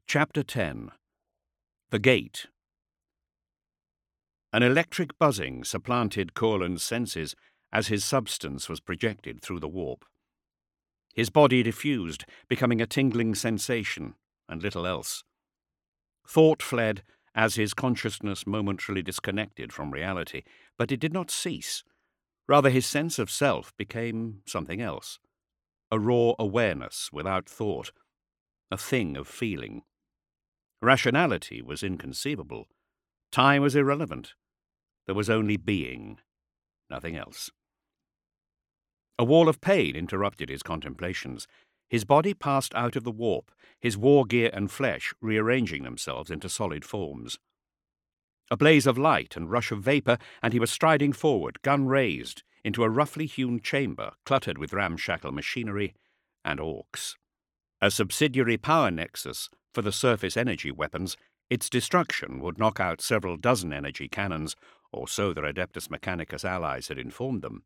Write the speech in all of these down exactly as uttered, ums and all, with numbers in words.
Chapter ten. The Gate. An electric buzzing supplanted Corland's senses as his substance was projected through the warp. His body diffused, becoming a tingling sensation, and little else. Thought fled as his consciousness momentarily disconnected from reality, but it did not cease. Rather, his sense of self became something else. A raw awareness without thought, a thing of feeling. Rationality was inconceivable. Time was irrelevant. There was only being, nothing else. A wall of pain interrupted his contemplations. His body passed out of the warp, his war gear and flesh rearranging themselves into solid forms. A blaze of light and rush of vapour, and he was striding forward, gun raised, into a roughly hewn chamber cluttered with ramshackle machinery and orcs. A subsidiary power nexus for the surface energy weapons, its destruction would knock out several dozen energy cannons, or so their Adeptus Mechanicus allies had informed them.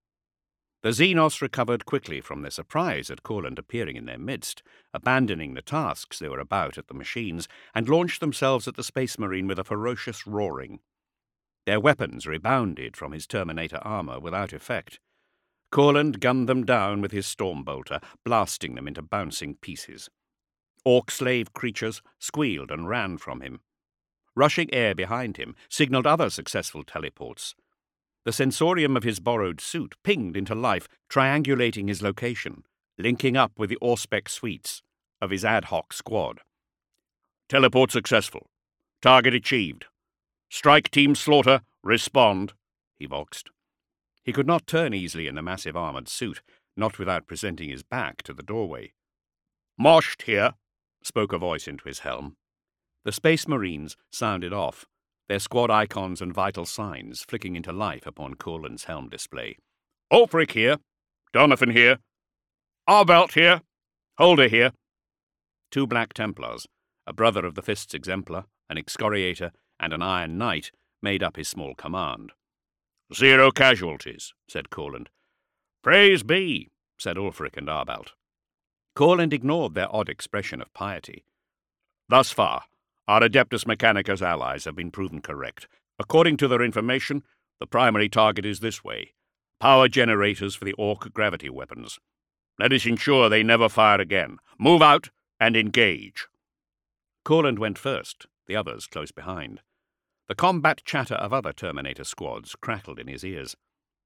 The Xenos recovered quickly from their surprise at Corland appearing in their midst, abandoning the tasks they were about at the machines, and launched themselves at the Space Marine with a ferocious roaring. Their weapons rebounded from his Terminator armour without effect. Corland gunned them down with his Stormbolter, blasting them into bouncing pieces. Orc slave creatures squealed and ran from him. Rushing air behind him signalled other successful teleports. The sensorium of his borrowed suit pinged into life, triangulating his location, linking up with the Auspex suites of his ad hoc squad. Teleport successful. Target achieved. Strike Team Slaughter, respond, he voxed. He could not turn easily in the massive armoured suit, not without presenting his back to the doorway. Moshed here, spoke a voice into his helm. The Space Marines sounded off, their squad icons and vital signs flicking into life upon Corland's helm display. Ulfric here. Donovan here. Arbelt here. Holder here. Two Black Templars, a brother of the Fist's Exemplar, an Excoriator, and an Iron Knight, made up his small command. Zero casualties, said Corland. Praise be, said Ulfric and Arbelt. Corland ignored their odd expression of piety. Thus far, our Adeptus Mechanicus allies have been proven correct. According to their information, the primary target is this way. Power generators for the Orc gravity weapons. Let us ensure they never fire again. Move out and engage. Corland went first, the others close behind. The combat chatter of other Terminator squads crackled in his ears.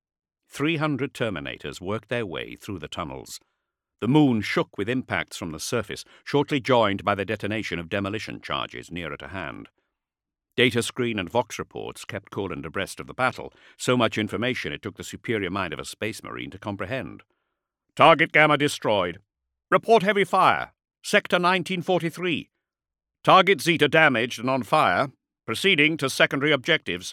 Three hundred Terminators worked their way through the tunnels. The moon shook with impacts from the surface, shortly joined by the detonation of demolition charges nearer to hand. Data screen and Vox reports kept Corland abreast of the battle, so much information it took the superior mind of a Space Marine to comprehend. Target Gamma destroyed. Report heavy fire. Sector nineteen forty-three. Target Zeta damaged and on fire. Proceeding to secondary objectives.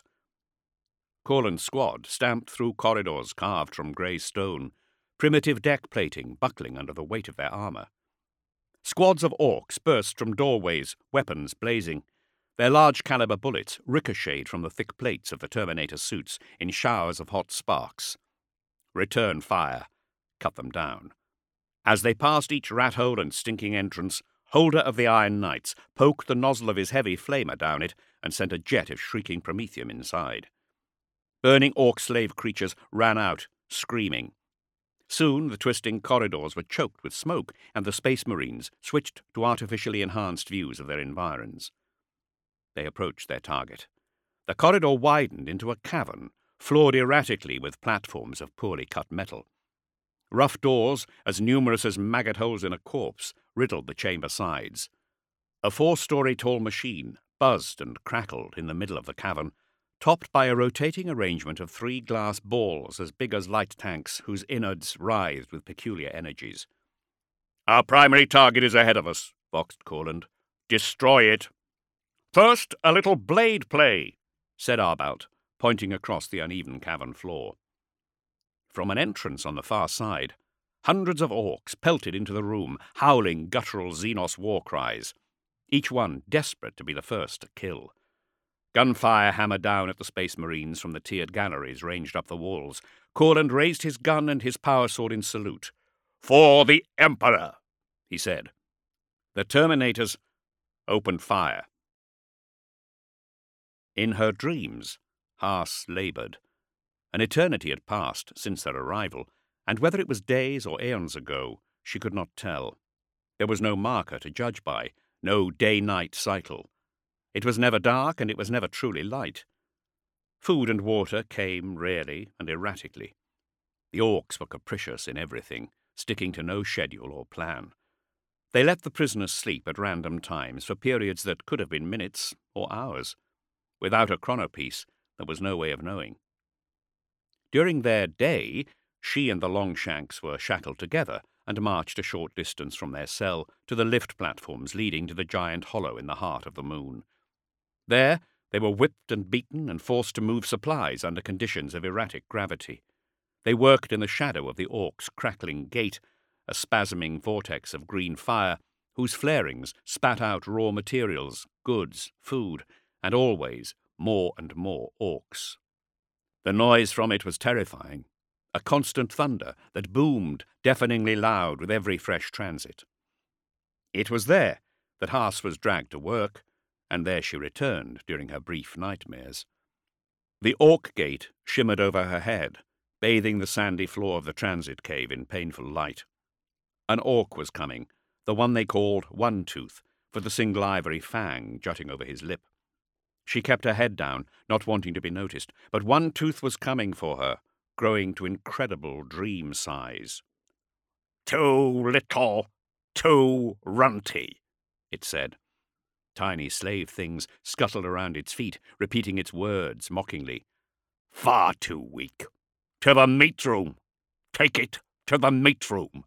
Corland's squad stamped through corridors carved from grey stone, primitive deck plating buckling under the weight of their armour. Squads of orcs burst from doorways, weapons blazing. Their large-caliber bullets ricocheted from the thick plates of the Terminator suits in showers of hot sparks. Return fire cut them down. As they passed each rat-hole and stinking entrance, Holder of the Iron Knights poked the nozzle of his heavy flamer down it and sent a jet of shrieking promethium inside. Burning orc slave creatures ran out, screaming. Soon the twisting corridors were choked with smoke, and the Space Marines switched to artificially enhanced views of their environs. They approached their target. The corridor widened into a cavern, floored erratically with platforms of poorly cut metal. Rough doors, as numerous as maggot holes in a corpse, riddled the chamber sides. A four-story tall machine buzzed and crackled in the middle of the cavern, topped by a rotating arrangement of three glass balls as big as light tanks whose innards writhed with peculiar energies. Our primary target is ahead of us, voxed Corland. Destroy it. First, a little blade play, said Arbelt, pointing across the uneven cavern floor. From an entrance on the far side, hundreds of orcs pelted into the room, howling guttural Xenos war cries, each one desperate to be the first to kill. Gunfire hammered down at the Space Marines from the tiered galleries ranged up the walls. Corland raised his gun and his power sword in salute. For the Emperor, he said. The Terminators opened fire. In her dreams, Haas laboured. An eternity had passed since their arrival, and whether it was days or aeons ago, she could not tell. There was no marker to judge by, no day-night cycle. It was never dark, and it was never truly light. Food and water came rarely and erratically. The orcs were capricious in everything, sticking to no schedule or plan. They let the prisoners sleep at random times for periods that could have been minutes or hours. Without a chronopiece, there was no way of knowing. During their day, she and the Longshanks were shackled together and marched a short distance from their cell to the lift platforms leading to the giant hollow in the heart of the moon. There, they were whipped and beaten and forced to move supplies under conditions of erratic gravity. They worked in the shadow of the orcs' crackling gate, a spasming vortex of green fire, whose flarings spat out raw materials, goods, food, and always more and more orcs. The noise from it was terrifying, a constant thunder that boomed deafeningly loud with every fresh transit. It was there that Haas was dragged to work, and there she returned during her brief nightmares. The orc gate shimmered over her head, bathing the sandy floor of the transit cave in painful light. An orc was coming, the one they called One Tooth, for the single ivory fang jutting over his lip. She kept her head down, not wanting to be noticed, but One Tooth was coming for her, growing to incredible dream size. "Too little, too runty," it said. Tiny slave things scuttled around its feet, repeating its words mockingly. "Far too weak. To the meat room. Take it to the meat room."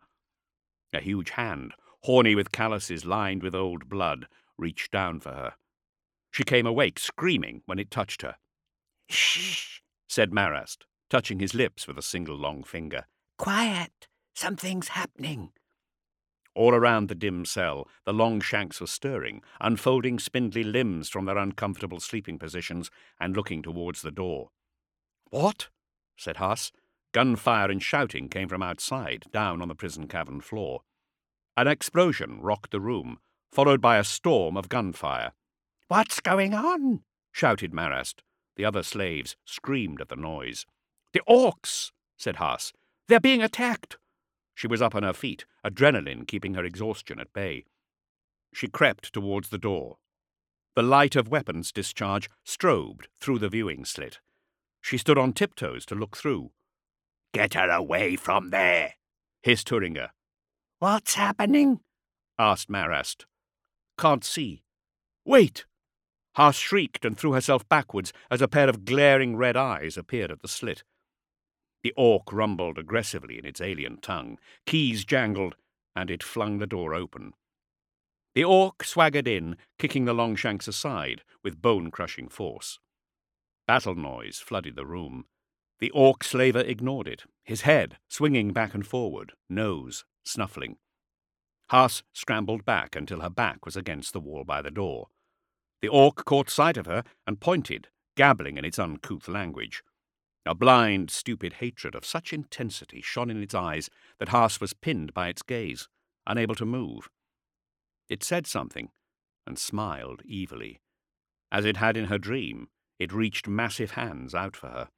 A huge hand, horny with calluses lined with old blood, reached down for her. She came awake, screaming, when it touched her. "Shh," said Marast, touching his lips with a single long finger. "Quiet. Something's happening." All around the dim cell, the Longshanks were stirring, unfolding spindly limbs from their uncomfortable sleeping positions and looking towards the door. "What?" said Haas. Gunfire and shouting came from outside, down on the prison cavern floor. An explosion rocked the room, followed by a storm of gunfire. "What's going on?" shouted Marast. The other slaves screamed at the noise. "The orcs," said Haas. "They're being attacked." She was up on her feet, adrenaline keeping her exhaustion at bay. She crept towards the door. The light of weapons discharge strobed through the viewing slit. She stood on tiptoes to look through. "Get her away from there," hissed Huringer. "What's happening?" asked Marast. "Can't see." "Wait!" Haas shrieked and threw herself backwards as a pair of glaring red eyes appeared at the slit. The orc rumbled aggressively in its alien tongue. Keys jangled, and it flung the door open. The orc swaggered in, kicking the Longshanks aside with bone-crushing force. Battle noise flooded the room. The orc slaver ignored it, his head swinging back and forward, nose snuffling. Haas scrambled back until her back was against the wall by the door. The orc caught sight of her and pointed, gabbling in its uncouth language. A blind, stupid hatred of such intensity shone in its eyes that Haas was pinned by its gaze, unable to move. It said something, and smiled evilly. As it had in her dream, it reached massive hands out for her.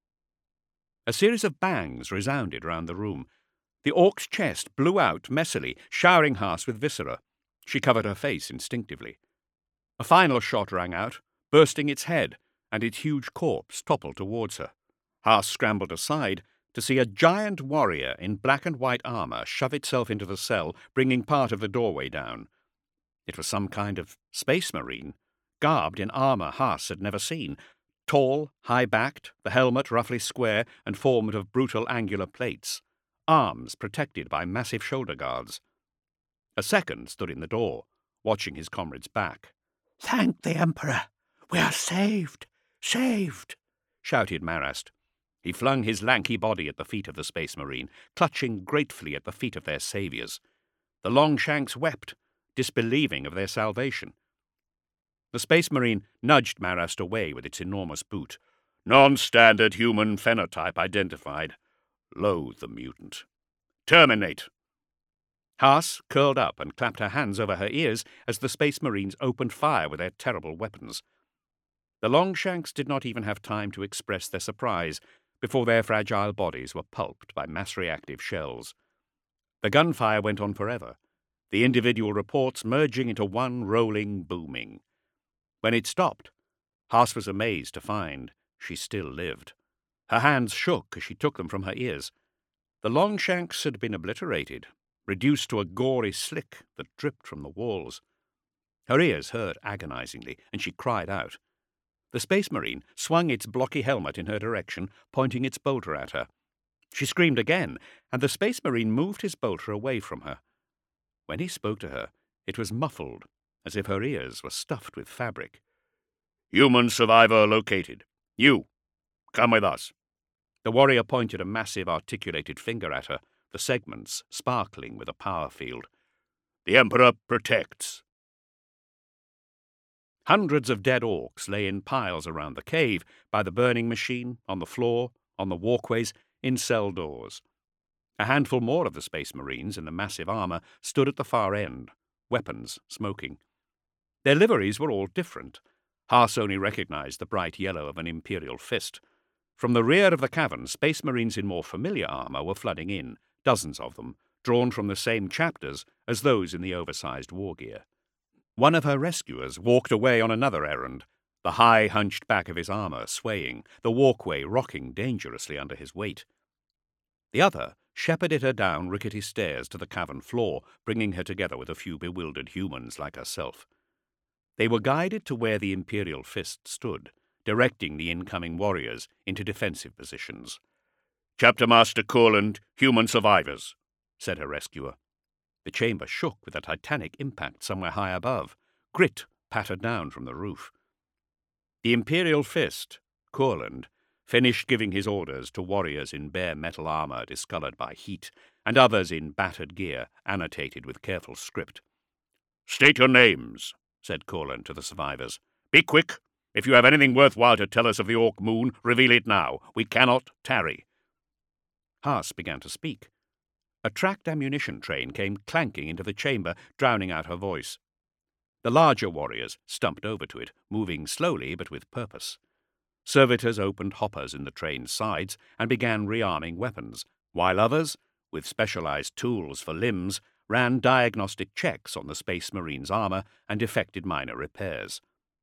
A series of bangs resounded round the room. The orc's chest blew out messily, showering Haas with viscera. She covered her face instinctively. A final shot rang out, bursting its head, and its huge corpse toppled towards her. Haas scrambled aside to see a giant warrior in black and white armour shove itself into the cell, bringing part of the doorway down. It was some kind of space marine, garbed in armour Haas had never seen. Tall, high-backed, the helmet roughly square and formed of brutal angular plates, arms protected by massive shoulder guards. A second stood in the door, watching his comrade's back. "Thank the Emperor! We are saved! Saved!" shouted Marast. He flung his lanky body at the feet of the Space Marine, clutching gratefully at the feet of their saviours. The Longshanks wept, disbelieving of their salvation. The Space Marine nudged Marast away with its enormous boot. "Non-standard human phenotype identified. Loathe the mutant. Terminate!" Haas curled up and clapped her hands over her ears as the Space Marines opened fire with their terrible weapons. The Longshanks did not even have time to express their surprise before their fragile bodies were pulped by mass-reactive shells. The gunfire went on forever, the individual reports merging into one rolling booming. When it stopped, Haas was amazed to find she still lived. Her hands shook as she took them from her ears. The Longshanks had been obliterated, reduced to a gory slick that dripped from the walls. Her ears hurt agonizingly, and she cried out. The Space Marine swung its blocky helmet in her direction, pointing its bolter at her. She screamed again, and the Space Marine moved his bolter away from her. When he spoke to her, it was muffled, as if her ears were stuffed with fabric. "Human survivor located. You, come with us." The warrior pointed a massive articulated finger at her, the segments sparkling with a power field. "The Emperor protects." Hundreds of dead orcs lay in piles around the cave, by the burning machine, on the floor, on the walkways, in cell doors. A handful more of the Space Marines in the massive armor stood at the far end, weapons smoking. Their liveries were all different. Haas only recognized the bright yellow of an Imperial fist. From the rear of the cavern, Space Marines in more familiar armor were flooding in, dozens of them, drawn from the same chapters as those in the oversized war gear. One of her rescuers walked away on another errand, the high, hunched back of his armor swaying, the walkway rocking dangerously under his weight. The other shepherded her down rickety stairs to the cavern floor, bringing her together with a few bewildered humans like herself. They were guided to where the Imperial fist stood, directing the incoming warriors into defensive positions. "Chapter Master Courland, human survivors," said her rescuer. The chamber shook with a titanic impact somewhere high above. Grit pattered down from the roof. The Imperial fist, Courland, finished giving his orders to warriors in bare metal armor discolored by heat, and others in battered gear annotated with careful script. "State your names," said Courland to the survivors. "Be quick. If you have anything worthwhile to tell us of the Orc Moon, reveal it now. We cannot tarry." Haas began to speak. A tracked ammunition train came clanking into the chamber, drowning out her voice. The larger warriors stumped over to it, moving slowly but with purpose. Servitors opened hoppers in the train's sides and began rearming weapons, while others, with specialized tools for limbs, ran diagnostic checks on the Space Marine's armor and effected minor repairs.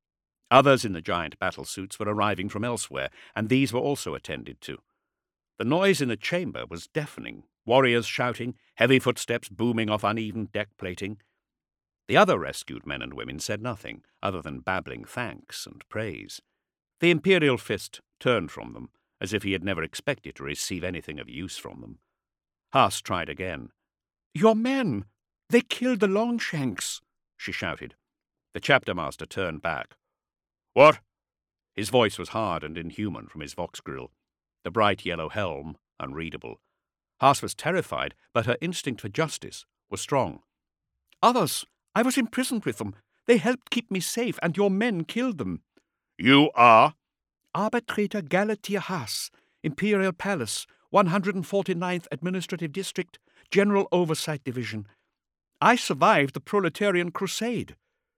Others in the giant battlesuits were arriving from elsewhere, and these were also attended to. The noise in the chamber was deafening, warriors shouting, heavy footsteps booming off uneven deck plating. The other rescued men and women said nothing, other than babbling thanks and praise. The Imperial fist turned from them, as if he had never expected to receive anything of use from them. Haas tried again. "Your men! They killed the Longshanks!" she shouted. The chapter master turned back. "What?" His voice was hard and inhuman from his vox grill, the bright yellow helm unreadable. Haas was terrified, but her instinct for justice was strong. "Others! I was imprisoned with them. They helped keep me safe, and your men killed them." "You are?" "Arbitrator Galatier Haas, Imperial Palace, one hundred forty-ninth Administrative District, General Oversight Division. I survived the Proletarian Crusade."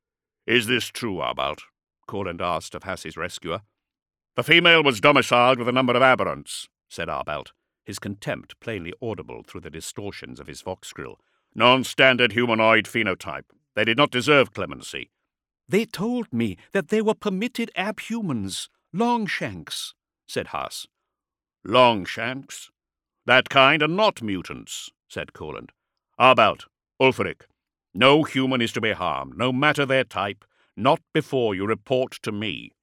"Is this true, Arbalt?" Courland asked of Haas's rescuer. "The female was domiciled with a number of aberrants," said Arbalt, his contempt plainly audible through the distortions of his vox grill. "Non-standard humanoid phenotype. They did not deserve clemency." "They told me that they were permitted abhumans, Longshanks," said Haas. "Longshanks? That kind are not mutants," said Courland. "Arbalt, Ulfric, no human is to be harmed, no matter their type, not before you report to me."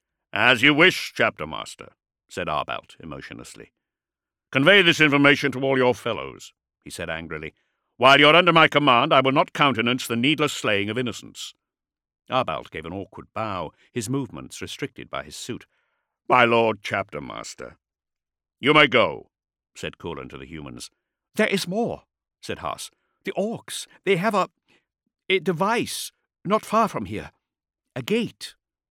"As you wish, Chapter Master," said Arbalt emotionlessly. "Convey this information to all your fellows," he said angrily. "While you're under my command, I will not countenance the needless slaying of innocents." Arbalt gave an awkward bow, his movements restricted by his suit. "My Lord Chapter Master." "You may go," said Courland to the humans. "There is more," said Haas. "The orcs, they have a... a device, not far from here. A gate."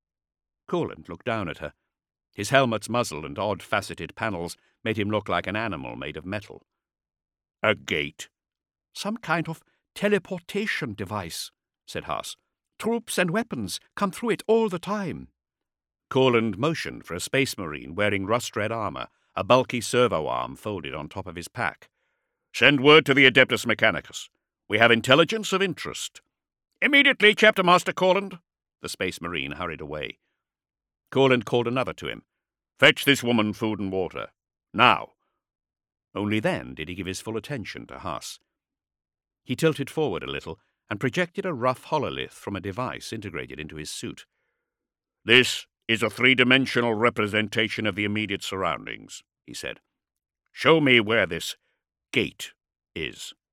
Courland looked down at her. His helmet's muzzle and odd-faceted panels made him look like an animal made of metal. "A gate?" "Some kind of teleportation device," said Haas. "Troops and weapons come through it all the time." Corland motioned for a space marine wearing rust-red armor, a bulky servo arm folded on top of his pack. "Send word to the Adeptus Mechanicus. We have intelligence of interest." "Immediately, Chapter Master Corland." The space marine hurried away. Corland called another to him. "Fetch this woman food and water. Now." Only then did he give his full attention to Haas. He tilted forward a little and projected a rough hololith from a device integrated into his suit. "This is a three-dimensional representation of the immediate surroundings," he said. "Show me where this gate is."